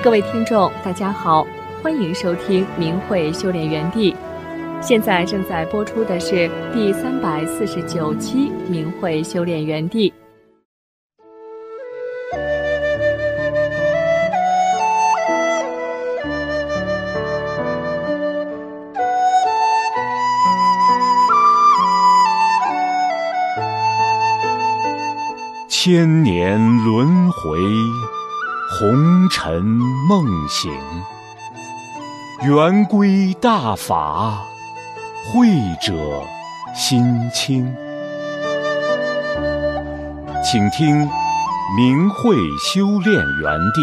各位听众，大家好，欢迎收听明慧修炼园地。现在正在播出的是第349期明慧修炼园地。 千年轮回，红尘梦醒，圆归大法，慧者心清。请听明慧修炼园地。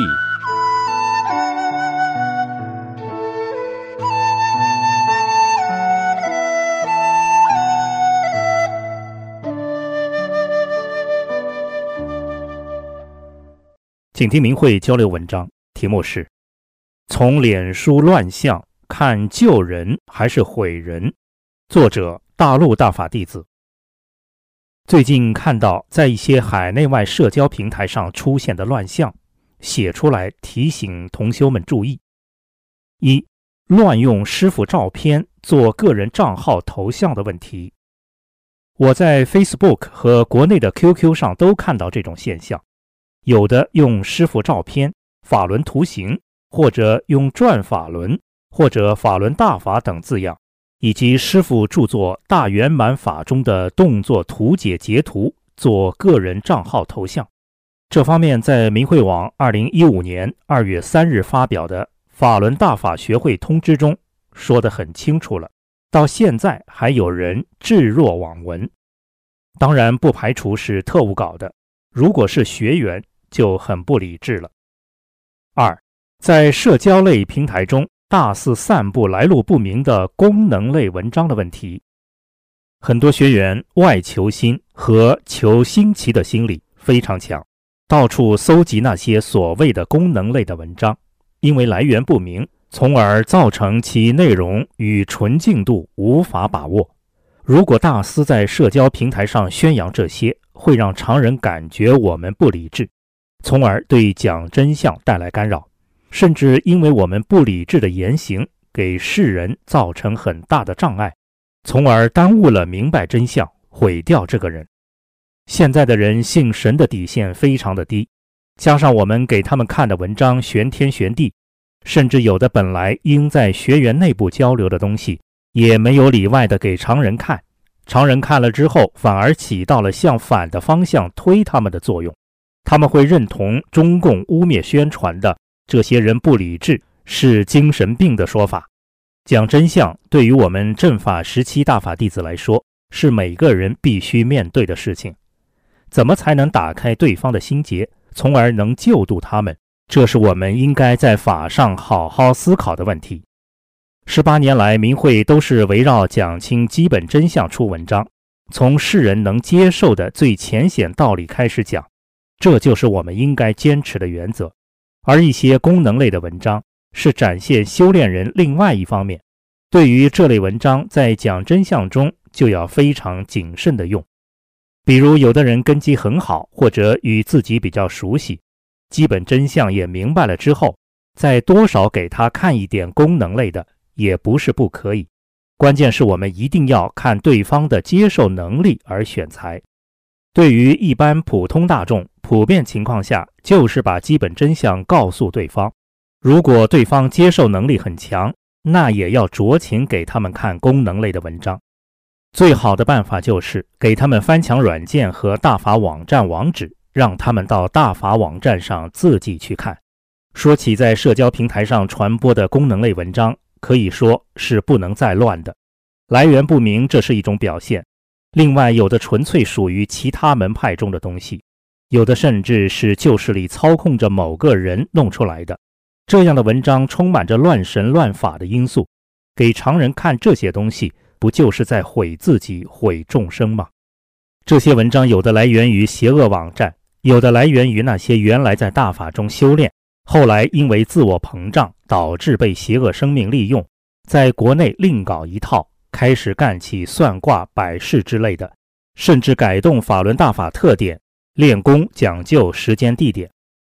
请听明慧交流文章，题目是从脸书乱象看救人还是毁人，作者大陆大法弟子。最近看到在一些海内外社交平台上出现的乱象，写出来提醒同修们注意。一、乱用师父照片做个人账号头像的问题。我在 Facebook 和国内的 QQ 上都看到这种现象，有的用师父照片、法轮图形，或者用转法轮或者法轮大法等字样，以及师父著作《大圆满法》中的动作图解截图做个人账号头像。这方面在明慧网2015年2月3日发表的法轮大法学会通知中说得很清楚了，到现在还有人置若罔闻。当然不排除是特务搞的，如果是学员就很不理智了。二、在社交类平台中大肆散布来路不明的功能类文章的问题。很多学员外求新和求新奇的心理非常强，到处搜集那些所谓的功能类的文章，因为来源不明，从而造成其内容与纯净度无法把握。如果大肆在社交平台上宣扬这些，会让常人感觉我们不理智，从而对讲真相带来干扰，甚至因为我们不理智的言行给世人造成很大的障碍，从而耽误了明白真相，毁掉这个人。现在的人信神的底线非常的低，加上我们给他们看的文章玄天玄地，甚至有的本来应在学员内部交流的东西，也没有里外的给常人看，常人看了之后反而起到了向反的方向推他们的作用。他们会认同中共污蔑宣传的这些人不理智是精神病的说法。讲真相对于我们正法17大法弟子来说，是每个人必须面对的事情。怎么才能打开对方的心结，从而能救度他们，这是我们应该在法上好好思考的问题。18年来，明慧都是围绕讲清基本真相出文章，从世人能接受的最浅显道理开始讲，这就是我们应该坚持的原则。而一些功能类的文章是展现修炼人另外一方面，对于这类文章在讲真相中就要非常谨慎的用。比如有的人根基很好，或者与自己比较熟悉，基本真相也明白了之后，再多少给他看一点功能类的也不是不可以，关键是我们一定要看对方的接受能力而选材。对于一般普通大众，普遍情况下就是把基本真相告诉对方，如果对方接受能力很强，那也要酌情给他们看功能类的文章。最好的办法就是给他们翻墙软件和大法网站网址，让他们到大法网站上自己去看。说起在社交平台上传播的功能类文章，可以说是不能再乱的，来源不明，这是一种表现。另外，有的纯粹属于其他门派中的东西，有的甚至是旧势力操控着某个人弄出来的。这样的文章充满着乱神乱法的因素，给常人看这些东西，不就是在毁自己、毁众生吗？这些文章有的来源于邪恶网站，有的来源于那些原来在大法中修炼，后来因为自我膨胀导致被邪恶生命利用，在国内另搞一套，开始干起算卦摆事之类的，甚至改动法轮大法特点，练功讲究时间地点，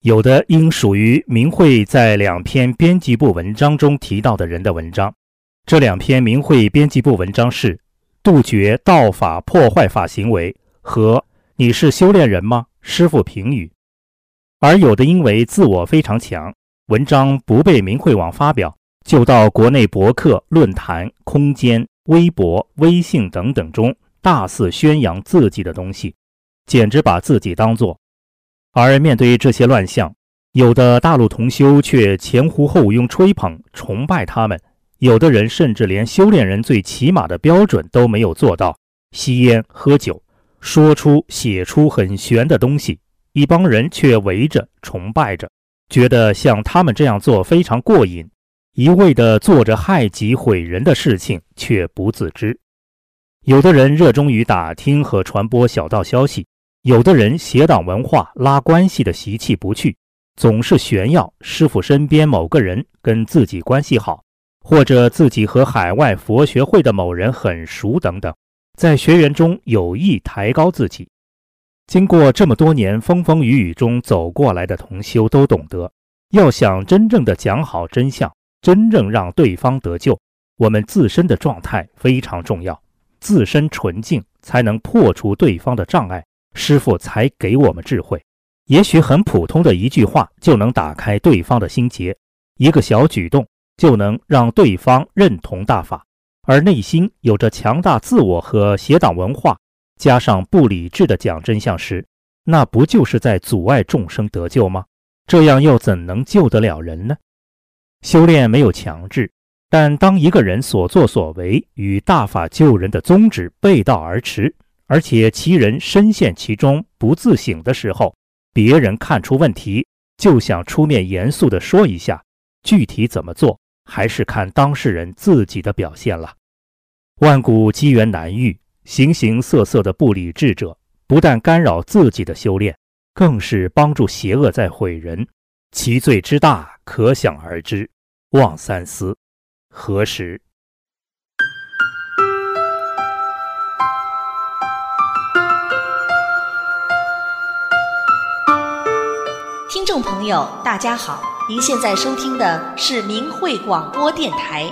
有的应属于明慧在2篇编辑部文章中提到的人的文章。这2篇明慧编辑部文章是杜绝道法破坏法行为和你是修炼人吗？师父评语。而有的因为自我非常强，文章不被明慧网发表，就到国内博客、论坛、空间、微博、微信等等中大肆宣扬自己的东西，简直把自己当作。而面对这些乱象，有的大陆同修却前呼后拥吹捧崇拜他们，有的人甚至连修炼人最起码的标准都没有做到，吸烟喝酒，说出写出很玄的东西，一帮人却围着崇拜着，觉得像他们这样做非常过瘾，一味地做着害己毁人的事情却不自知。有的人热衷于打听和传播小道消息，有的人邪党文化拉关系的习气不去，总是炫耀师父身边某个人跟自己关系好，或者自己和海外佛学会的某人很熟等等，在学员中有意抬高自己。经过这么多年风风雨雨中走过来的同修都懂得，要想真正的讲好真相，真正让对方得救，我们自身的状态非常重要，自身纯净才能破除对方的障碍，师父才给我们智慧。也许很普通的一句话就能打开对方的心结，一个小举动就能让对方认同大法，而内心有着强大自我和邪党文化，加上不理智的讲真相时，那不就是在阻碍众生得救吗？这样又怎能救得了人呢？修炼没有强制，但当一个人所作所为与大法救人的宗旨背道而驰，而且其人深陷其中不自省的时候，别人看出问题就想出面严肃地说一下，具体怎么做还是看当事人自己的表现了。万古机缘难遇，形形色色的不理智者不但干扰自己的修炼，更是帮助邪恶在毁人，其罪之大可想而知，望三思。何时？ 听众朋友大家好，您现在收听的是明慧广播电台。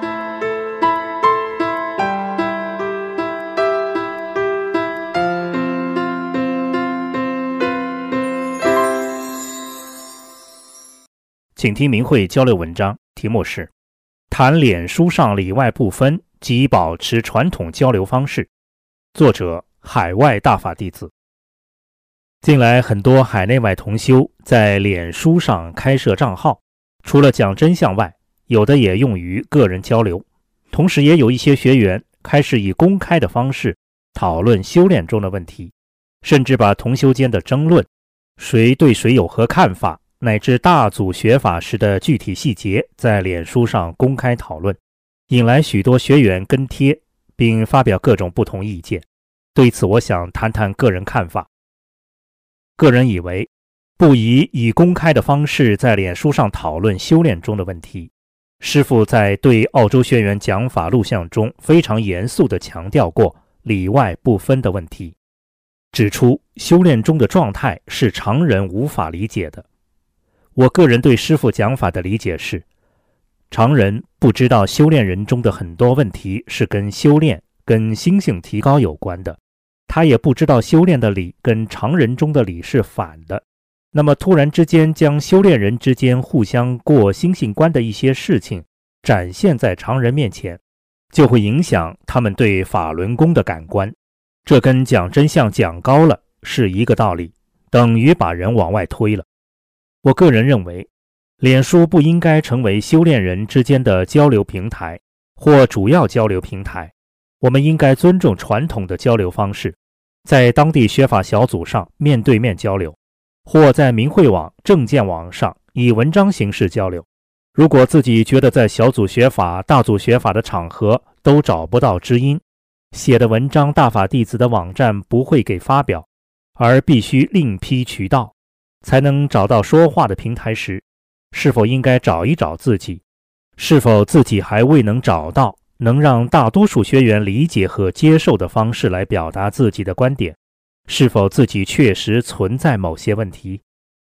请听明慧交流文章，题目是谈脸书上里外不分及保持传统交流方式，作者海外大法弟子。近来很多海内外同修在脸书上开设账号，除了讲真相外，有的也用于个人交流，同时也有一些学员开始以公开的方式讨论修炼中的问题，甚至把同修间的争论，谁对谁有何看法，乃至大祖学法时的具体细节在脸书上公开讨论，引来许多学员跟贴，并发表各种不同意见。对此我想谈谈个人看法。个人以为，不宜以公开的方式在脸书上讨论修炼中的问题。师父在对澳洲学员讲法录像中非常严肃地强调过里外不分的问题，指出修炼中的状态是常人无法理解的。我个人对师父讲法的理解是，常人不知道修炼人中的很多问题是跟修炼、跟心性提高有关的，他也不知道修炼的理跟常人中的理是反的。那么突然之间将修炼人之间互相过心性关的一些事情展现在常人面前，就会影响他们对法轮功的感官。这跟讲真相讲高了是一个道理，等于把人往外推了。我个人认为，脸书不应该成为修炼人之间的交流平台或主要交流平台，我们应该尊重传统的交流方式，在当地学法小组上面对面交流，或在明慧网、正见网上以文章形式交流。如果自己觉得在小组学法、大组学法的场合都找不到知音，写的文章大法弟子的网站不会给发表，而必须另辟渠道才能找到说话的平台时，是否应该找一找自己，是否自己还未能找到能让大多数学员理解和接受的方式来表达自己的观点，是否自己确实存在某些问题。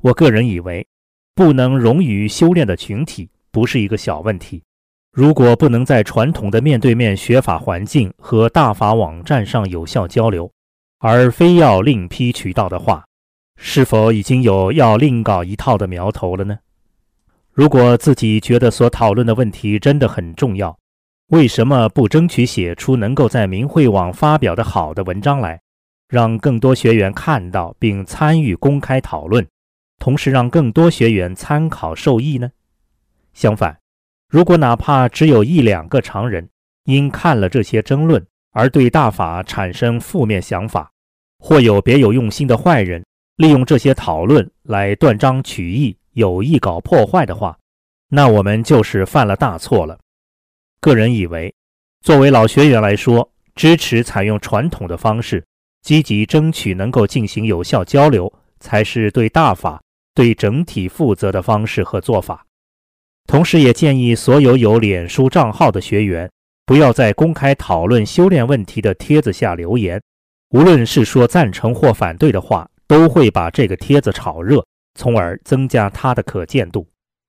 我个人以为，不能融于修炼的群体不是一个小问题。如果不能在传统的面对面学法环境和大法网站上有效交流，而非要另辟渠道的话，是否已经有要另搞一套的苗头了呢？如果自己觉得所讨论的问题真的很重要，为什么不争取写出能够在明慧网发表的好的文章来，让更多学员看到并参与公开讨论，同时让更多学员参考受益呢？相反，如果哪怕只有1、2个常人因看了这些争论而对大法产生负面想法，或有别有用心的坏人利用这些讨论来断章取义，有意搞破坏的话，那我们就是犯了大错了。个人以为，作为老学员来说，支持采用传统的方式，积极争取能够进行有效交流，才是对大法、对整体负责的方式和做法。同时也建议所有有脸书账号的学员，不要在公开讨论修炼问题的帖子下留言，无论是说赞成或反对的话，都会把这个帖子炒热，从而增加它的可见度。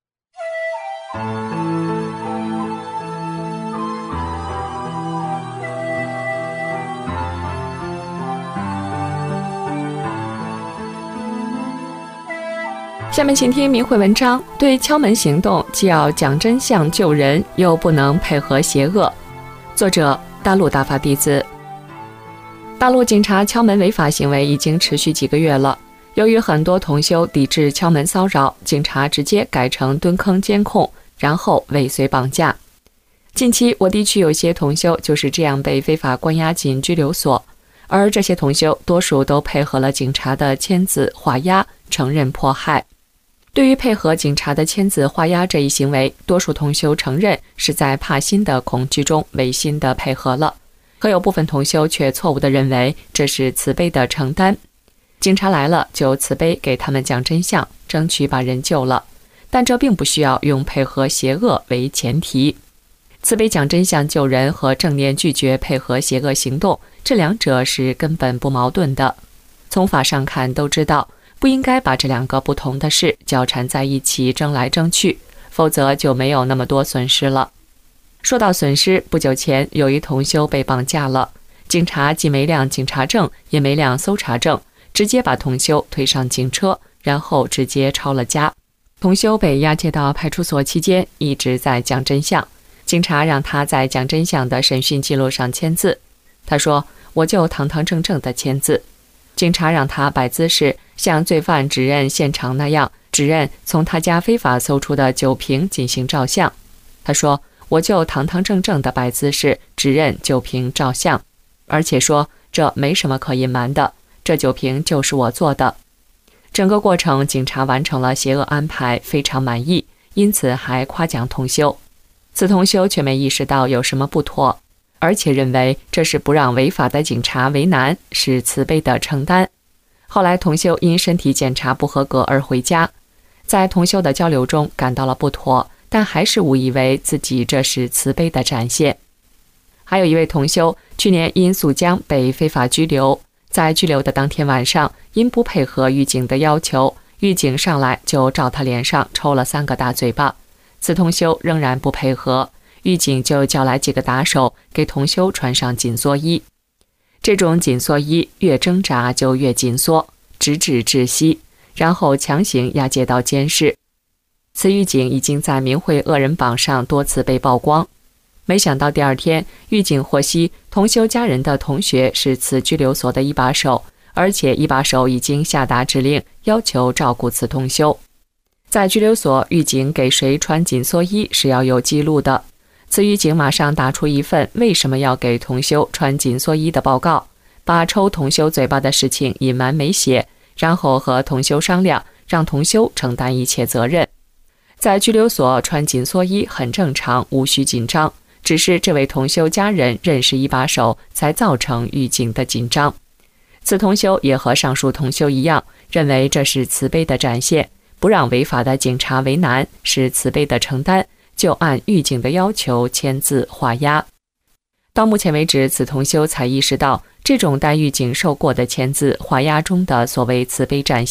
下面请听明慧文章：对敲门行动既要讲真相救人，又不能配合邪恶。作者：大陆大法弟子。大陆警察敲门违法行为已经持续几个月了，由于很多同修抵制敲门骚扰，警察直接改成蹲坑监控，然后尾随绑架。近期我地区有些同修就是这样被非法关押进拘留所，而这些同修多数都配合了警察的签字画押，承认迫害。对于配合警察的签字画押这一行为，多数同修承认是在怕心的恐惧中违心的配合了，可有部分同修却错误地认为这是慈悲的承担。警察来了就慈悲给他们讲真相，争取把人救了，但这并不需要用配合邪恶为前提。慈悲讲真相救人和正念拒绝配合邪恶行动，这两者是根本不矛盾的。从法上看都知道，不应该把这两个不同的事交缠在一起争来争去，否则就没有那么多损失了。说到损失，不久前有一同修被绑架了，警察既没辆警察证，也没辆搜查证，直接把同修推上警车，然后直接抄了家。同修被押解到派出所期间一直在讲真相，警察让他在讲真相的审讯记录上签字，他说我就堂堂正正的签字。警察让他摆姿势，像罪犯指认现场那样，指认从他家非法搜出的酒瓶进行照相。他说我就堂堂正正的摆姿势，指认酒瓶照相，而且说这没什么可隐瞒的，这酒瓶就是我做的。整个过程警察完成了邪恶安排，非常满意，因此还夸奖同修。此同修却没意识到有什么不妥，而且认为这是不让违法的警察为难，是慈悲的承担。后来同修因身体检查不合格而回家，在同修的交流中感到了不妥，但还是误以为自己这是慈悲的展现。还有一位同修去年因溯江被非法拘留，在拘留的当天晚上，因不配合狱警的要求，狱警上来就照他脸上抽了3个大嘴巴，此同修仍然不配合，狱警就叫来几个打手给同修穿上紧缩衣。这种紧缩衣越挣扎就越紧缩，直至窒息，然后强行押解到监室。此狱警已经在明慧恶人榜上多次被曝光。没想到第2天，狱警获悉同修家人的同学是此拘留所的一把手，而且一把手已经下达指令，要求照顾此同修。在拘留所，狱警给谁穿紧缩衣是要有记录的。此狱警马上打出一份为什么要给同修穿紧缩衣的报告，把抽同修嘴巴的事情隐瞒没写，然后和同修商量，让同修承担一切责任。在拘留所穿紧缩衣很正常，无需紧张，只是这位同修家人认识一把手，才造成狱警的紧张。此同修也和上述同修一样，认为这是慈悲的展现，不让违法的警察为难，是慈悲的承担，就按狱警的要求签字画押。到目前为止，此同修才意识到，这种待狱警受过的签字画押中的所谓慈悲展现，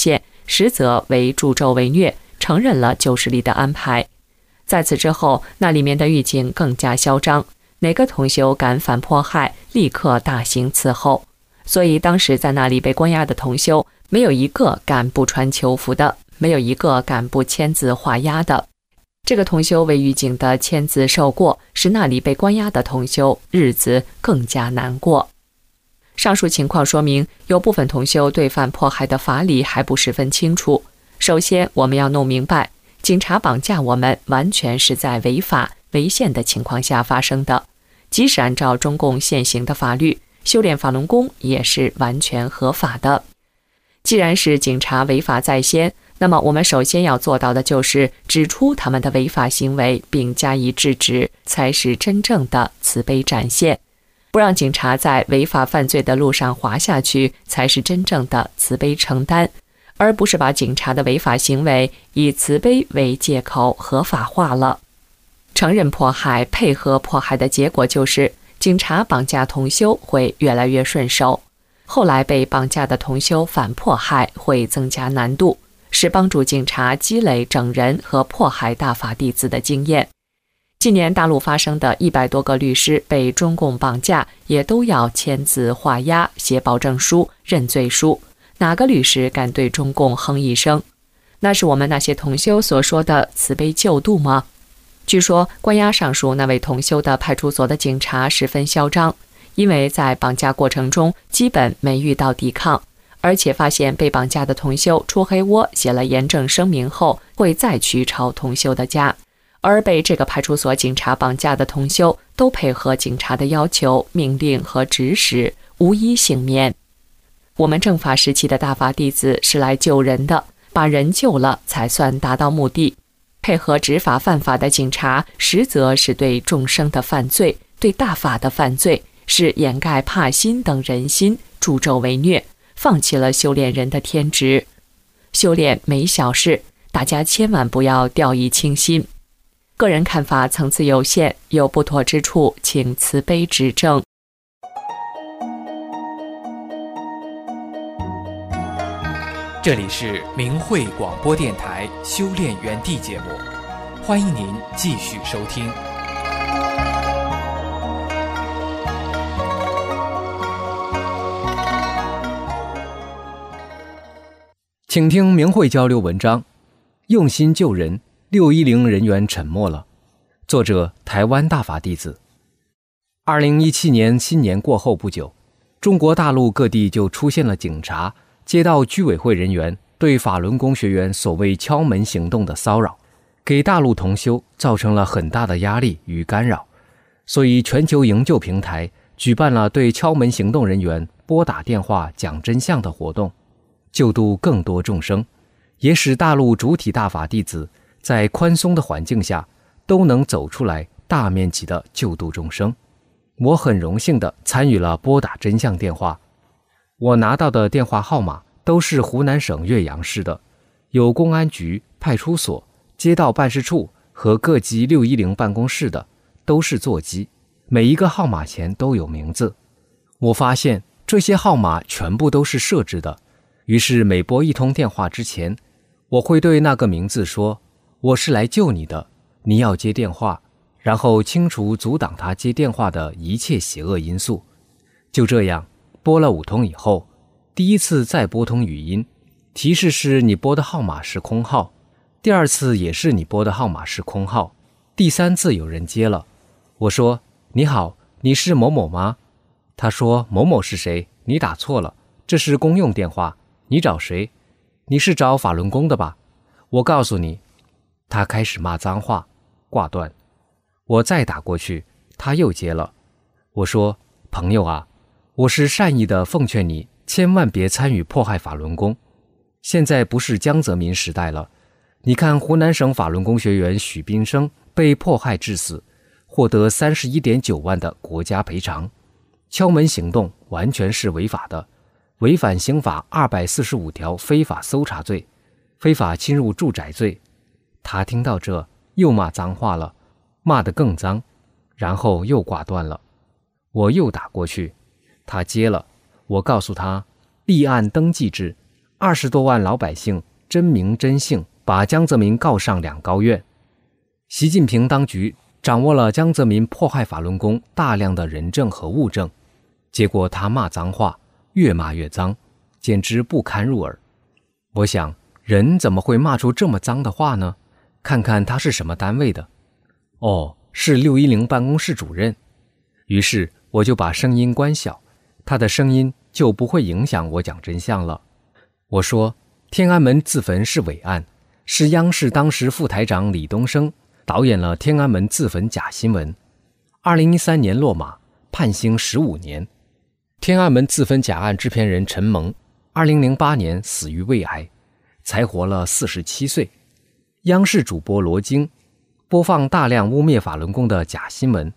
实则为助纣为虐，承认了旧势力的安排。在此之后，那里面的狱警更加嚣张，哪个同修敢反迫害，立刻大刑伺候。所以当时在那里被关押的同修，没有一个敢不穿囚服的，没有一个敢不签字画押的。这个同修为狱警的签字受过，使那里被关押的同修日子更加难过。上述情况说明，有部分同修对反迫害的法理还不十分清楚。首先，我们要弄明白，警察绑架我们完全是在违法违宪的情况下发生的，即使按照中共现行的法律，修炼法轮功也是完全合法的。既然是警察违法在先，那么我们首先要做到的就是指出他们的违法行为并加以制止，才是真正的慈悲展现。不让警察在违法犯罪的路上滑下去，才是真正的慈悲承担，而不是把警察的违法行为以慈悲为借口合法化了。承认迫害、配合迫害的结果就是警察绑架同修会越来越顺手，后来被绑架的同修反迫害会增加难度，是帮助警察积累整人和迫害大法弟子的经验。近年大陆发生的100多个律师被中共绑架，也都要签字画押、写保证书、认罪书，哪个律师敢对中共哼一声？那是我们那些同修所说的慈悲救度吗？据说关押上述那位同修的派出所的警察十分嚣张，因为在绑架过程中基本没遇到抵抗，而且发现被绑架的同修出黑窝写了严正声明后，会再去抄同修的家，而被这个派出所警察绑架的同修都配合警察的要求、命令和指使，无一幸免。我们正法时期的大法弟子是来救人的，把人救了才算达到目的。配合执法犯法的警察，实则是对众生的犯罪，对大法的犯罪，是掩盖怕心等人心，助纣为虐，放弃了修炼人的天职。修炼没小事，大家千万不要掉以轻心。个人看法层次有限，有不妥之处，请慈悲指正。 这里是明慧广播电台修炼园地节目，欢迎您继续收听。 请听明慧交流文章，用心救人，610人员沉没了。作者台湾大法弟子。2017年新年过后不久，中国大陆各地就出现了警察接到居委会人员对法轮功学员所谓敲门行动的骚扰，给大陆同修造成了很大的压力与干扰。所以全球营救平台举办了对敲门行动人员拨打电话讲真相的活动，救度更多众生，也使大陆主体大法弟子在宽松的环境下都能走出来大面积的救度众生。我很荣幸地参与了拨打真相电话，我拿到的电话号码都是湖南省岳阳市的，有公安局、派出所、街道办事处和各级610办公室的，都是座机，每一个号码前都有名字。我发现这些号码全部都是设置的，于是每拨一通电话之前，我会对那个名字说，我是来救你的，你要接电话，然后清除阻挡他接电话的一切邪恶因素。就这样拨了5通以后，第一次再拨通语音，提示是你拨的号码是空号，第二次也是你拨的号码是空号，第三次有人接了。我说，你好，你是某某吗？他说，某某是谁？你打错了，这是公用电话，你找谁？你是找法轮功的吧？我告诉你。他开始骂脏话，挂断。我再打过去，他又接了。我说，朋友啊，我是善意的奉劝你千万别参与迫害法轮功。现在不是江泽民时代了，你看湖南省法轮功学员许斌生被迫害致死，获得31.9万的国家赔偿。敲门行动完全是违法的，违反刑法245条非法搜查罪，非法侵入住宅罪。他听到这又骂脏话了，骂得更脏，然后又挂断了。我又打过去，他接了。我告诉他，立案登记制，20多万老百姓真名真姓，把江泽民告上两高院。习近平当局掌握了江泽民迫害法轮功大量的人证和物证，结果他骂脏话，越骂越脏，简直不堪入耳。我想，人怎么会骂出这么脏的话呢？看看他是什么单位的。哦，是610办公室主任。于是我就把声音关小，他的声音就不会影响我讲真相了。我说，天安门自焚是伪案，是央视当时副台长李东生导演了天安门自焚假新闻。2013年落马，判刑15年。天安门自焚假案制片人陈蒙2008年死于胃癌，才活了47岁。央视主播罗京播放大量污蔑法轮功的假新闻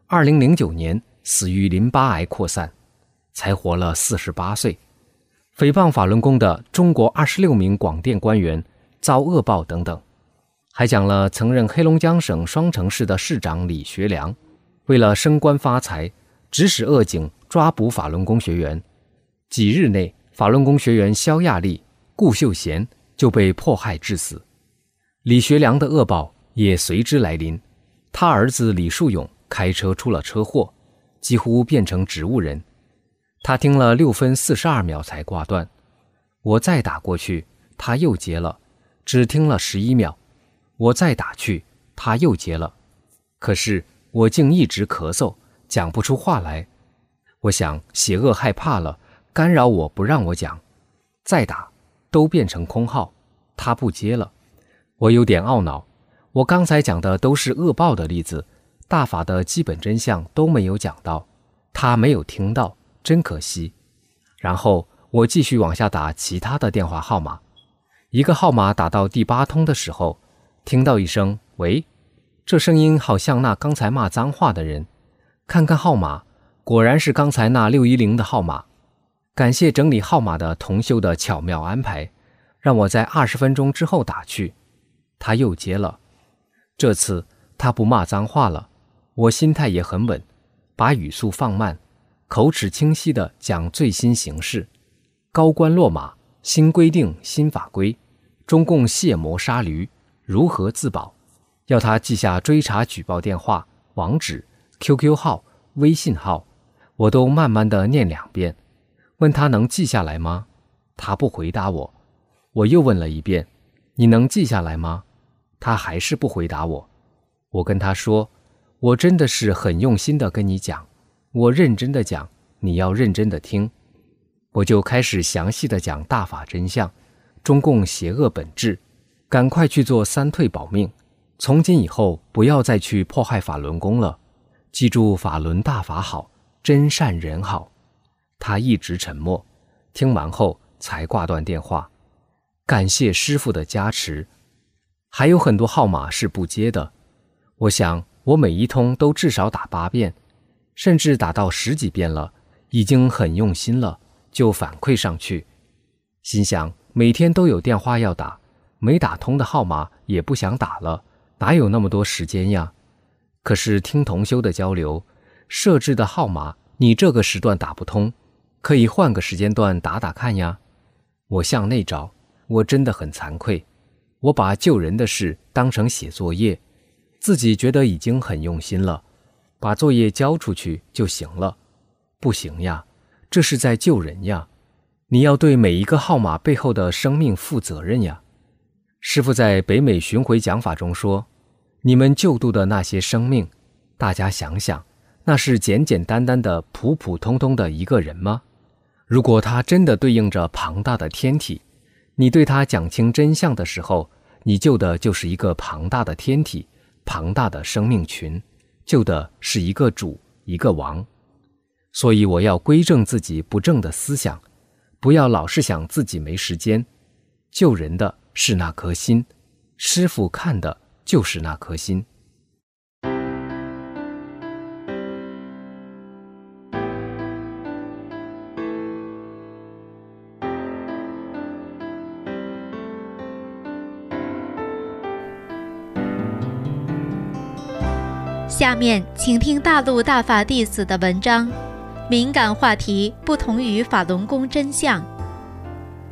，2009年死于淋巴癌扩散，才活了48岁。诽谤法轮功的中国26名广电官员遭恶报等等。还讲了曾任黑龙江省双城市的市长李学良为了升官发财，指使恶警抓捕法轮功学员，几日内法轮功学员肖亚丽、顾秀贤就被迫害致死。李学良的恶报也随之来临，他儿子李树勇开车出了车祸，几乎变成植物人。他听了6分42秒才挂断，我再打过去，他又接了，只听了11秒。我再打去，他又接了，可是我竟一直咳嗽，讲不出话来。我想邪恶害怕了，干扰我不让我讲。再打，都变成空号，他不接了。我有点懊恼，我刚才讲的都是恶报的例子，大法的基本真相都没有讲到，他没有听到，真可惜。然后我继续往下打其他的电话号码，一个号码打到第8通的时候，听到一声喂，这声音好像那刚才骂脏话的人。看看号码，果然是刚才那610的号码。感谢整理号码的同修的巧妙安排，让我在20分钟之后打去。他又接了，这次他不骂脏话了，我心态也很稳，把语速放慢，口齿清晰地讲最新形势。高官落马，新规定新法规，中共卸磨杀驴，如何自保？要他记下追查举报电话、网址、QQ 号、微信号，我都慢慢地念2遍，问他能记下来吗？他不回答我。我又问了1遍，你能记下来吗？他还是不回答我。我跟他说，我真的是很用心地跟你讲，我认真地讲，你要认真地听。我就开始详细地讲大法真相，中共邪恶本质，赶快去做3退保命，从今以后不要再去迫害法轮功了，记住法轮大法好，真善人好。他一直沉默，听完后才挂断电话。感谢师父的加持。还有很多号码是不接的，我想我每一通都至少打8遍，甚至打到10几遍了，已经很用心了，就反馈上去。心想每天都有电话要打，没打通的号码也不想打了，哪有那么多时间呀？可是听同修的交流，设置的号码你这个时段打不通，可以换个时间段打打看呀。我向内找，我真的很惭愧，我把救人的事当成写作业，自己觉得已经很用心了，把作业交出去就行了。不行呀，这是在救人呀，你要对每一个号码背后的生命负责任呀。师父在北美巡回讲法中说，你们救度的那些生命，大家想想，那是简简单单的普普通通的一个人吗？如果他真的对应着庞大的天体，你对他讲清真相的时候，你救的就是一个庞大的天体，庞大的生命群，救的是一个主，一个王。所以我要归正自己不正的思想，不要老是想自己没时间。救人的是那颗心，师父看的就是那颗心。 下面请听大陆大法弟子的文章，敏感话题不同于法轮功真相。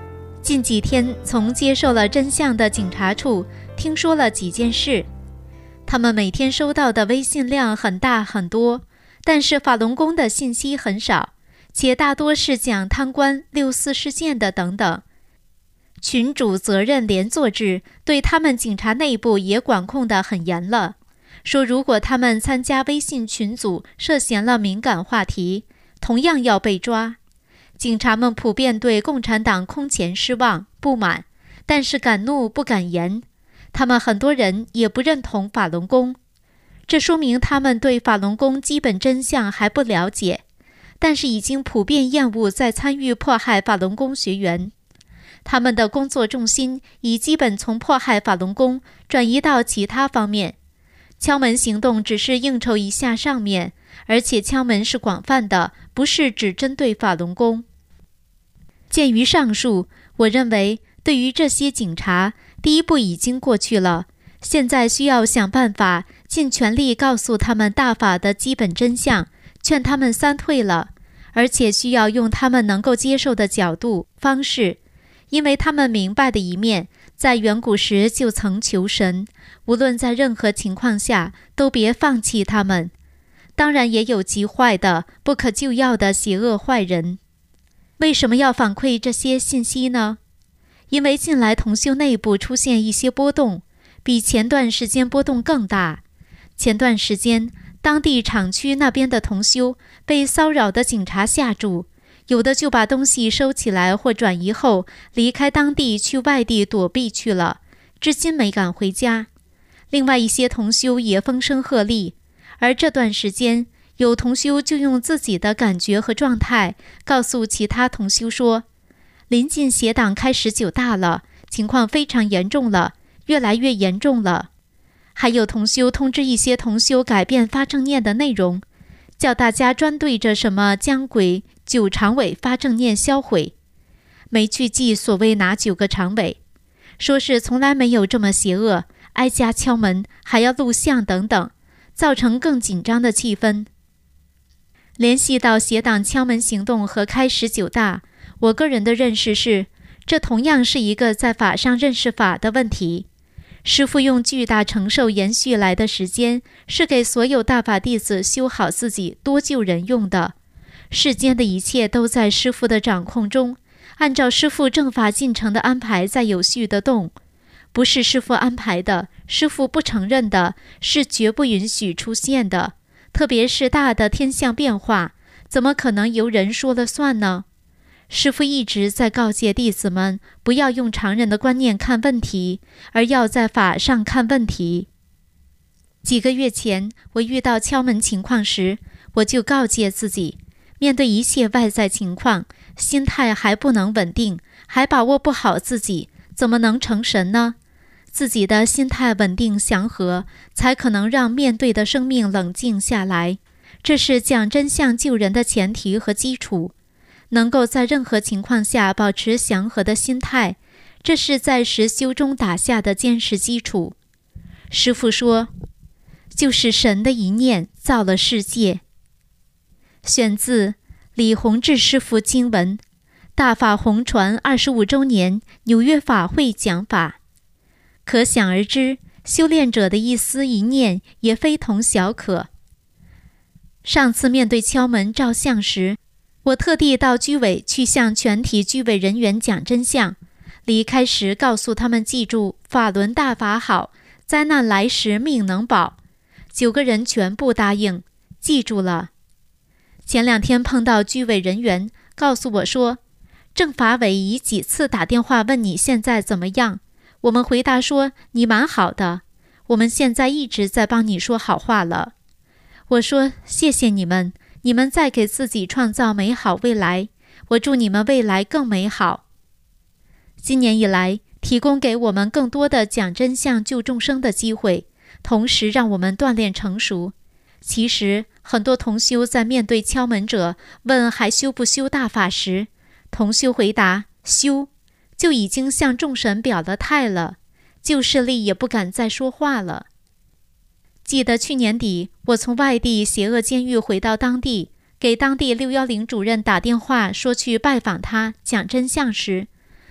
近几天从接受了真相的警察处听说了几件事。他们每天收到的微信量很大很多，但是法轮功的信息很少，且大多是讲贪官、6·4事件的等等。群主责任连坐制对他们警察内部也管控得很严了，说如果他们参加微信群组涉嫌了敏感话题，同样要被抓。警察们普遍对共产党空前失望不满，但是敢怒不敢言。他们很多人也不认同法轮功，这说明他们对法轮功基本真相还不了解，但是已经普遍厌恶在参与迫害法轮功学员。他们的工作重心已基本从迫害法轮功转移到其他方面。敲门行动只是应酬一下上面，而且敲门是广泛的，不是只针对法轮功。鉴于上述，我认为对于这些警察，第一步已经过去了，现在需要想办法尽全力告诉他们大法的基本真相，劝他们三退了，而且需要用他们能够接受的角度、方式，因为他们明白的一面，在远古时就曾求神，无论在任何情况下都别放弃他们。当然也有极坏的、不可救药的邪恶坏人。为什么要反馈这些信息呢？因为近来同修内部出现一些波动，比前段时间波动更大。前段时间，当地厂区那边的同修被骚扰的警察吓住，有的就把东西收起来或转移后离开当地去外地躲避去了，至今没敢回家。另外一些同修也风声鹤唳，而这段时间有同修就用自己的感觉和状态告诉其他同修说，临近邪党开始9大了，情况非常严重了，越来越严重了。还有同修通知一些同修改变发正念的内容，叫大家专对着什么姜鬼、9常委发正念销毁，没去记所谓哪9个常委，说是从来没有这么邪恶，挨家敲门还要录像等等，造成更紧张的气氛。联系到邪党敲门行动和开始9大，我个人的认识是，这同样是一个在法上认识法的问题。师父用巨大承受延续来的时间，是给所有大法弟子修好自己、多救人用的。世间的一切都在师父的掌控中，按照师父正法进程的安排在有序地动。不是师父安排的，师父不承认的，是绝不允许出现的。特别是大的天象变化，怎么可能由人说了算呢？师父一直在告诫弟子们，不要用常人的观念看问题，而要在法上看问题。几个月前，我遇到敲门情况时，我就告诫自己，面对一切外在情况，心态还不能稳定，还把握不好自己，怎么能成神呢？自己的心态稳定祥和，才可能让面对的生命冷静下来。这是讲真相救人的前提和基础。能够在任何情况下保持祥和的心态，这是在实修中打下的坚实基础。师父说，就是神的一念造了世界。选自李洪志师父经文，大法弘传25周年纽约法会讲法。可想而知，修炼者的一丝一念也非同小可。上次面对敲门照相时，我特地到居委去向全体居委人员讲真相，离开时告诉他们记住法轮大法好，灾难来时命能保。9个人全部答应，记住了。前2天碰到居委人员，告诉我说，政法委已几次打电话问你现在怎么样，我们回答说你蛮好的，我们现在一直在帮你说好话了。我说谢谢你们，你们在给自己创造美好未来，我祝你们未来更美好。今年以来，提供给我们更多的讲真相救众生的机会，同时让我们锻炼成熟。其实很多同修在面对敲门者问还修不修大法时，同修回答修，就已经向众神表了态了，旧势力也不敢再说话了。记得去年底，我从外地邪恶监狱回到当地，给当地610主任打电话说去拜访他讲真相时，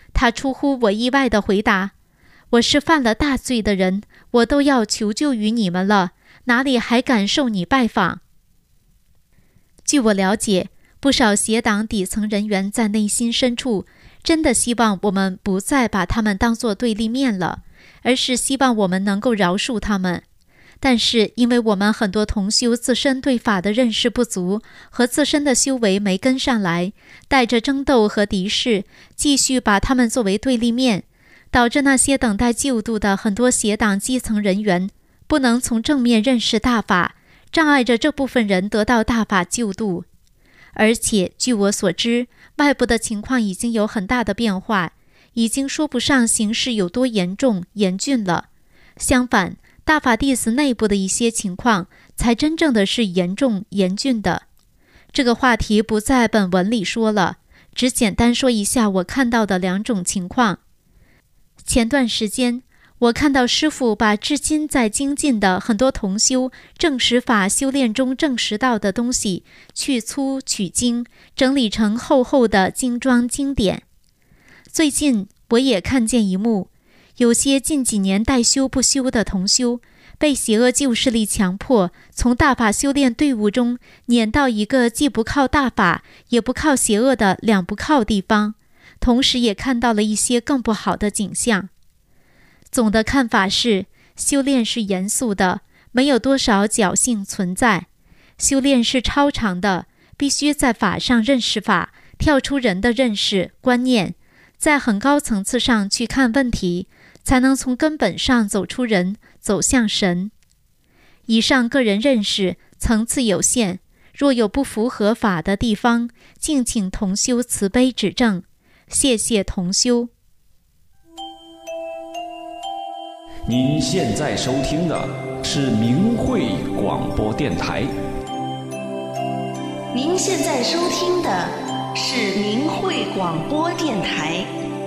他出乎我意外地回答：我是犯了大罪的人，我都要求救于你们了，哪里还敢受你拜访？据我了解，不少协党底层人员在内心深处真的希望我们不再把他们当作对立面了，而是希望我们能够饶恕他们。但是因为我们很多同修自身对法的认识不足，和自身的修为没跟上来，带着争斗和敌视，继续把他们作为对立面，导致那些等待救度的很多协党基层人员不能从正面认识大法，障碍着这部分人得到大法救度。而且据我所知，外部的情况已经有很大的变化，已经说不上形势有多严重严峻了。相反，大法弟子内部的一些情况才真正的是严重严峻的。这个话题不在本文里说了，只简单说一下我看到的两种情况。前段时间我看到师父把至今在精进的很多同修正实法修炼中证实到的东西去粗取精，整理成厚厚的精装经典。最近我也看见一幕，有些近几年代修不修的同修被邪恶旧势力强迫从大法修炼队伍中撵到一个既不靠大法也不靠邪恶的两不靠地方，同时也看到了一些更不好的景象。总的看法是，修炼是严肃的，没有多少侥幸存在。修炼是超常的，必须在法上认识法，跳出人的认识观念，在很高层次上去看问题，才能从根本上走出人，走向神。以上个人认识层次有限，若有不符合法的地方，敬请同修慈悲指正。谢谢同修。 您现在收听的是明慧广播电台。 您现在收听的是明慧广播电台。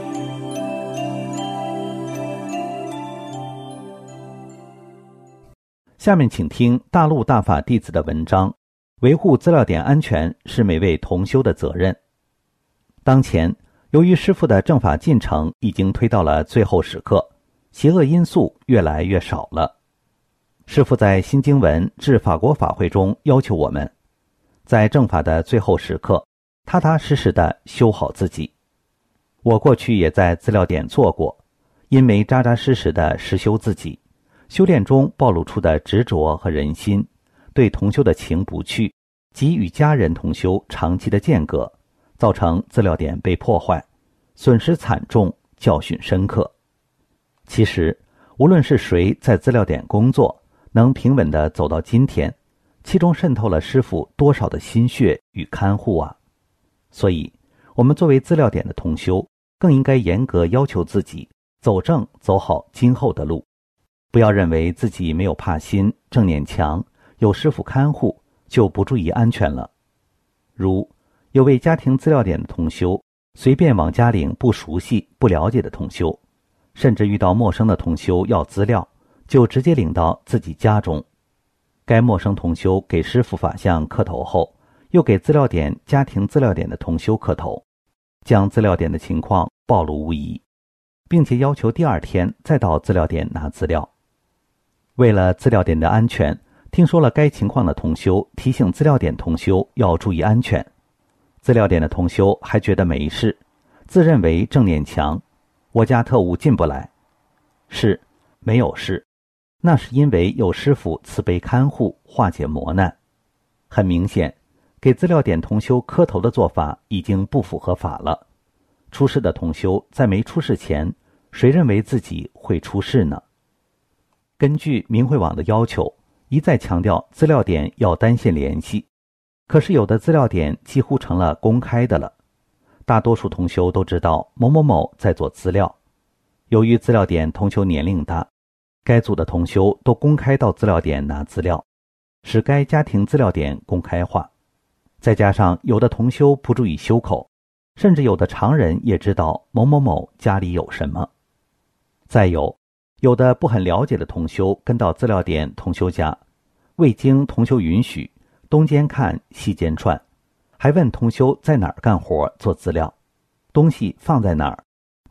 下面请听大陆大法弟子的文章：维护资料点安全是每位同修的责任。当前，由于师父的正法进程已经推到了最后时刻，邪恶因素越来越少了。师父在新经文至法国法会中要求我们，在正法的最后时刻，踏踏实实地修好自己。我过去也在资料点做过，因为扎扎实实地实修自己，修炼中暴露出的执着和人心，对同修的情不去，及与家人同修长期的间隔，造成资料点被破坏，损失惨重，教训深刻。其实无论是谁在资料点工作，能平稳地走到今天，其中渗透了师父多少的心血与看护啊！所以我们作为资料点的同修，更应该严格要求自己走正走好今后的路，不要认为自己没有怕心，正念强，有师父看护就不注意安全了。如有位家庭资料点的同修，随便往家领不熟悉不了解的同修，甚至遇到陌生的同修要资料，就直接领到自己家中。该陌生同修给师父法相磕头后，又给资料点家庭资料点的同修磕头，将资料点的情况暴露无遗，并且要求第二天再到资料点拿资料。为了资料点的安全，听说了该情况的同修提醒资料点同修要注意安全。资料点的同修还觉得没事，自认为正念强，我家特务进不来。是，没有事，那是因为有师父慈悲看护，化解磨难。很明显，给资料点同修磕头的做法已经不符合法了。出事的同修在没出事前，谁认为自己会出事呢？根据明慧网的要求，一再强调资料点要单线联系，可是有的资料点几乎成了公开的了。大多数同修都知道某某某在做资料，由于资料点同修年龄大，该组的同修都公开到资料点拿资料，使该家庭资料点公开化。再加上有的同修不注意修口，甚至有的常人也知道某某某家里有什么。再有的不很了解的同修跟到资料点同修家，未经同修允许，东间看西间串，还问同修在哪儿干活做资料，东西放在哪儿，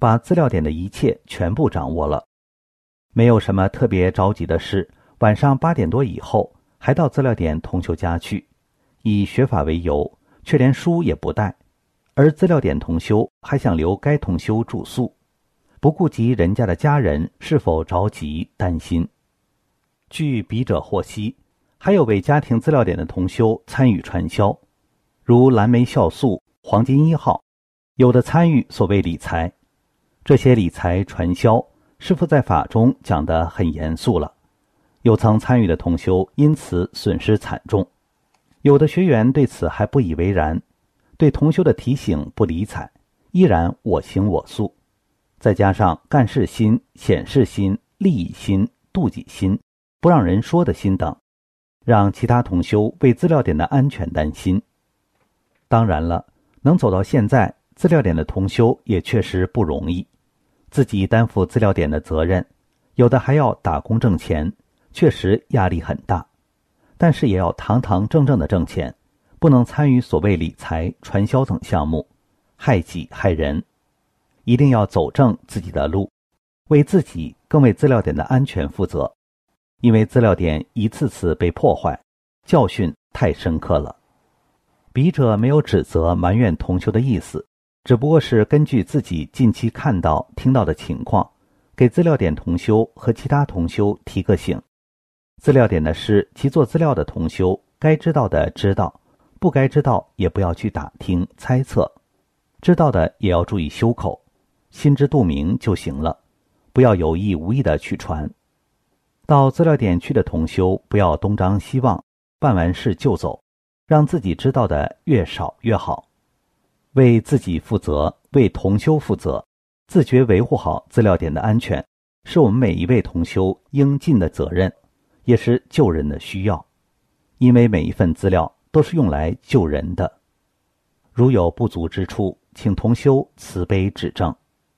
把资料点的一切全部掌握了。没有什么特别着急的事，晚上8点多以后还到资料点同修家去，以学法为由，却连书也不带，而资料点同修还想留该同修住宿，不顾及人家的家人是否着急担心。据笔者获悉，还有为家庭资料点的同修参与传销，如蓝莓酵素、黄金1号，有的参与所谓理财。这些理财传销，师父在法中讲得很严肃了，有曾参与的同修因此损失惨重。有的学员对此还不以为然，对同修的提醒不理睬，依然我行我素。再加上干事心、显示心、利益心、妒忌心、不让人说的心等，让其他同修为资料点的安全担心。当然了，能走到现在，资料点的同修也确实不容易，自己担负资料点的责任，有的还要打工挣钱，确实压力很大。但是也要堂堂正正的挣钱，不能参与所谓理财、传销等项目，害己害人。一定要走正自己的路，为自己更为资料点的安全负责。因为资料点一次次被破坏，教训太深刻了。笔者没有指责埋怨同修的意思，只不过是根据自己近期看到听到的情况，给资料点同修和其他同修提个醒。资料点的事，其做资料的同修该知道的知道，不该知道也不要去打听猜测，知道的也要注意修口，心知肚明就行了，不要有意无意的去传。到资料点去的同修不要东张西望，办完事就走，让自己知道的越少越好。为自己负责，为同修负责，自觉维护好资料点的安全，是我们每一位同修应尽的责任，也是救人的需要。因为每一份资料都是用来救人的，如有不足之处，请同修慈悲指正。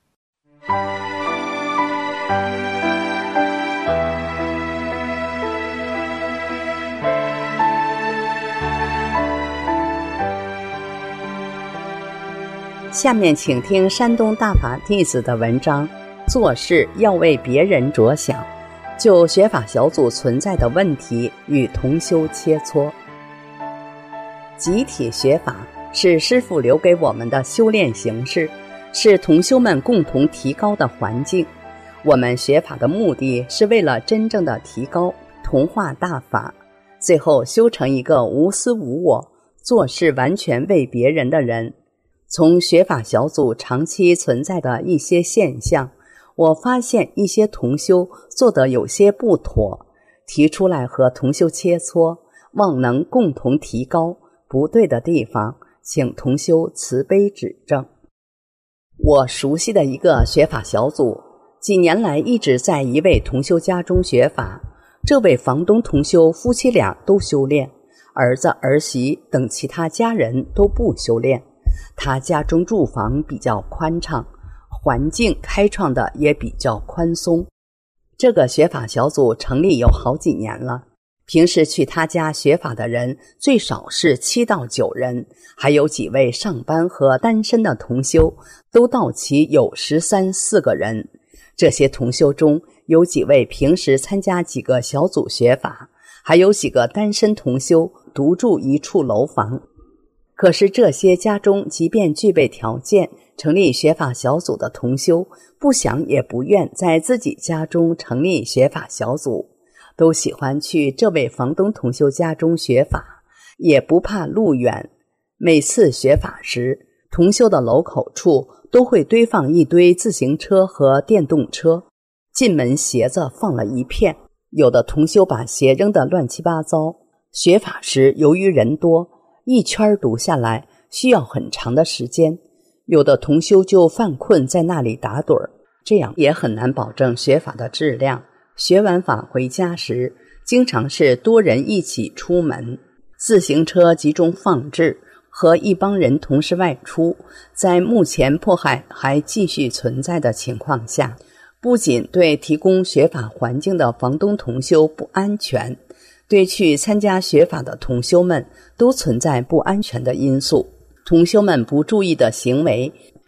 下面请听山东大法弟子的文章，做事要为别人着想，就学法小组存在的问题与同修切磋。集体学法是师父留给我们的修炼形式，是同修们共同提高的环境。我们学法的目的是为了真正的提高，同化大法，最后修成一个无私无我、做事完全为别人的人。从学法小组长期存在的一些现象，我发现一些同修做得有些不妥，提出来和同修切磋，望能共同提高，不对的地方请同修慈悲指正。我熟悉的一个学法小组，几年来一直在一位同修家中学法，这位房东同修夫妻俩都修炼，儿子儿媳等其他家人都不修炼。他家中住房比较宽敞，环境开创的也比较宽松。这个学法小组成立有好几年了，平时去他家学法的人最少是7到9人，还有几位上班和单身的同修，都到齐有13、14个人。这些同修中有几位平时参加几个小组学法，还有几个单身同修独住一处楼房。可是这些家中即便具备条件成立学法小组的同修，不想也不愿在自己家中成立学法小组，都喜欢去这位房东同修家中学法，也不怕路远。每次学法时，同修的楼口处都会堆放一堆自行车和电动车，进门鞋子放了一片，有的同修把鞋扔得乱七八糟。学法时由于人多，一圈读下来需要很长的时间，有的同修就犯困在那里打盹儿，这样也很难保证学法的质量。学完法回家时，经常是多人一起出门，自行车集中放置，和一帮人同时外出。在目前迫害还继续存在的情况下，不仅对提供学法环境的房东同修不安全，对去参加学法的同修们都存在不安全的因素。同修们不注意的行为，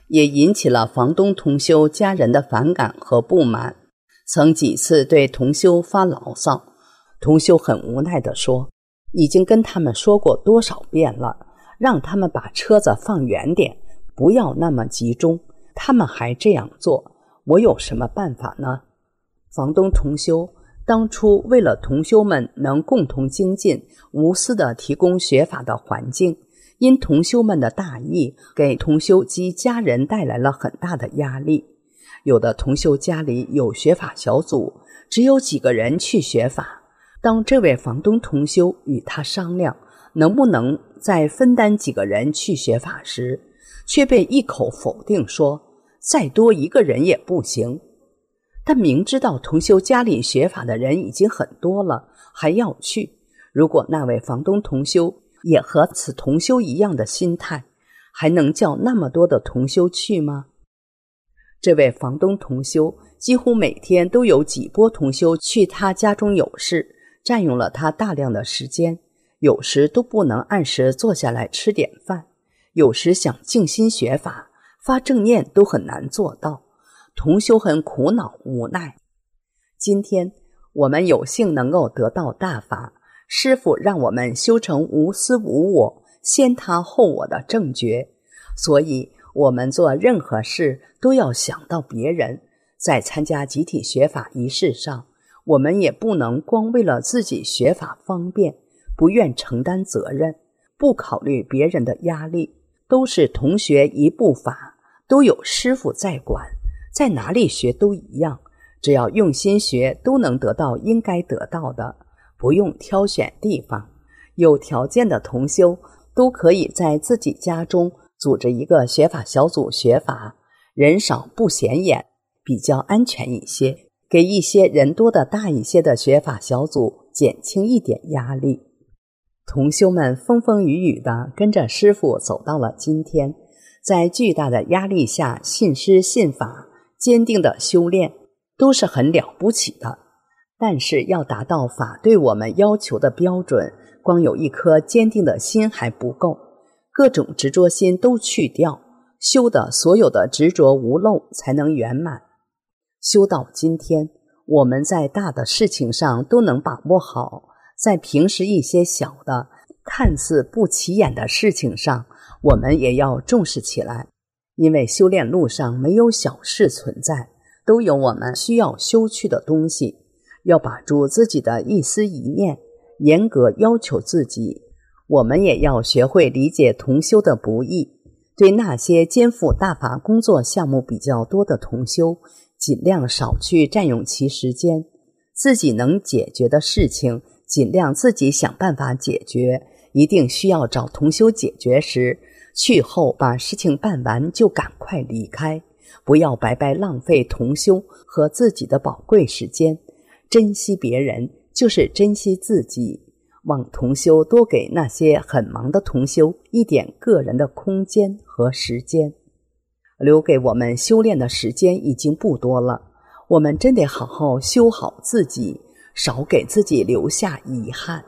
也引起了房东同修家人的反感和不满，曾几次对同修发牢骚。同修很无奈地说，已经跟他们说过多少遍了，让他们把车子放远点，不要那么集中，他们还这样做，我有什么办法呢？房东同修当初为了同修们能共同精进，无私地提供学法的环境，因同修们的大意，给同修及家人带来了很大的压力。有的同修家里有学法小组，只有几个人去学法，当这位房东同修与他商量能不能再分担几个人去学法时，却被一口否定说再多一个人也不行。但明知道同修家里学法的人已经很多了，还要去，如果那位房东同修也和此同修一样的心态，还能叫那么多的同修去吗？这位房东同修几乎每天都有几波同修去他家中有事，占用了他大量的时间，有时都不能按时坐下来吃点饭，有时想静心学法发正念都很难做到，同修很苦恼无奈。今天我们有幸能够得到大法，师父让我们修成无私无我，先他后我的正觉，所以我们做任何事都要想到别人。在参加集体学法仪式上，我们也不能光为了自己学法方便，不愿承担责任，不考虑别人的压力。都是同学一部法，都有师父在管，在哪里学都一样，只要用心学，都能得到应该得到的，不用挑选地方。有条件的同修都可以在自己家中组织一个学法小组学法，人少不显眼，比较安全一些，给一些人多的大一些的学法小组减轻一点压力。同修们风风雨雨地跟着师父走到了今天，在巨大的压力下信师信法，坚定的修炼，都是很了不起的。但是要达到法对我们要求的标准，光有一颗坚定的心还不够，各种执着心都去掉，修的所有的执着无漏才能圆满。修到今天，我们在大的事情上都能把握好，在平时一些小的看似不起眼的事情上，我们也要重视起来。因为修炼路上没有小事存在，都有我们需要修去的东西，要把住自己的一丝一念，严格要求自己。我们也要学会理解同修的不易，对那些肩负大法工作项目比较多的同修，尽量少去占用其时间，自己能解决的事情尽量自己想办法解决，一定需要找同修解决时，去后把事情办完就赶快离开，不要白白浪费同修和自己的宝贵时间。珍惜别人就是珍惜自己，望同修多给那些很忙的同修一点个人的空间和时间。留给我们修炼的时间已经不多了，我们真得好好修好自己，少给自己留下遗憾。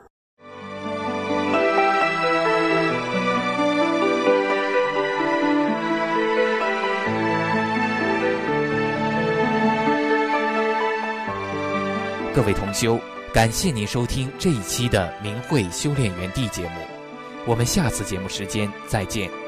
各位同修，感谢您收听这一期的明慧修炼园地节目，我们下次节目时间再见。